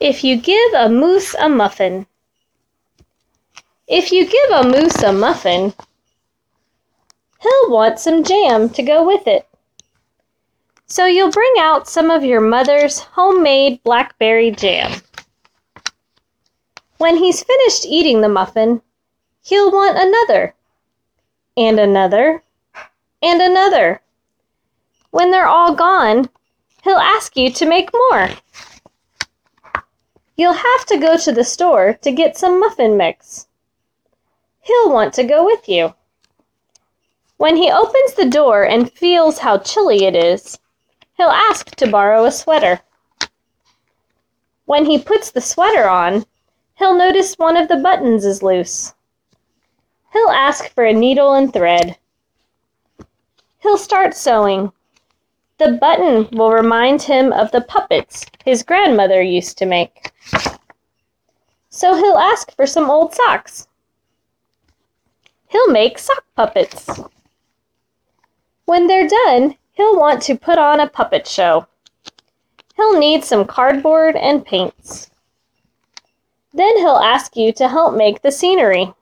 If you give a moose a muffin. If you give a moose a muffin, he'll want some jam to go with it. So you'll bring out some of your mother's homemade blackberry jam. When he's finished eating the muffin, he'll want another, and another, and another. When they're all gone, he'll ask you to make more. You'll have to go to the store to get some muffin mix. He'll want to go with you. When he opens the door and feels how chilly it is, he'll ask to borrow a sweater. When he puts the sweater on, he'll notice one of the buttons is loose. He'll ask for a needle and thread. He'll start sewing. The button will remind him of the puppets his grandmother used to make. So he'll ask for some old socks. He'll make sock puppets. When they're done, he'll want to put on a puppet show. He'll need some cardboard and paints. Then he'll ask you to help make the scenery.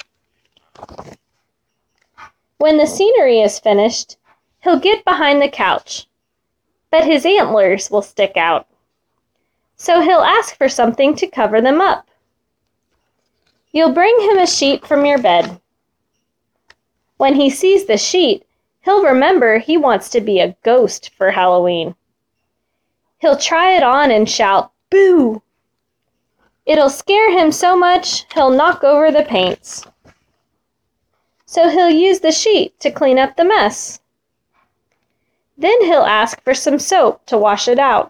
When the scenery is finished, he'll get behind the couch, but his antlers will stick out. So he'll ask for something to cover them up. You'll bring him a sheet from your bed. When he sees the sheet, he'll remember he wants to be a ghost for Halloween. He'll try it on and shout, "Boo!" It'll scare him so much, he'll knock over the paints. So he'll use the sheet to clean up the mess. Then he'll ask for some soap to wash it out.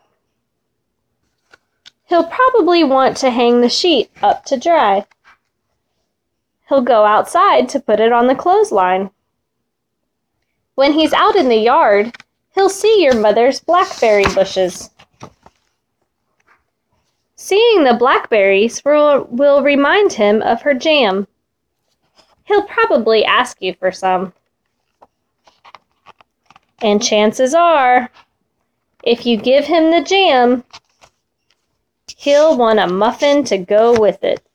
He'll probably want to hang the sheet up to dry. He'll go outside to put it on the clothesline. When he's out in the yard, he'll see your mother's blackberry bushes. Seeing the blackberries will remind him of her jam. He'll probably ask you for some. And chances are, if you give him the jam, he'll want a muffin to go with it.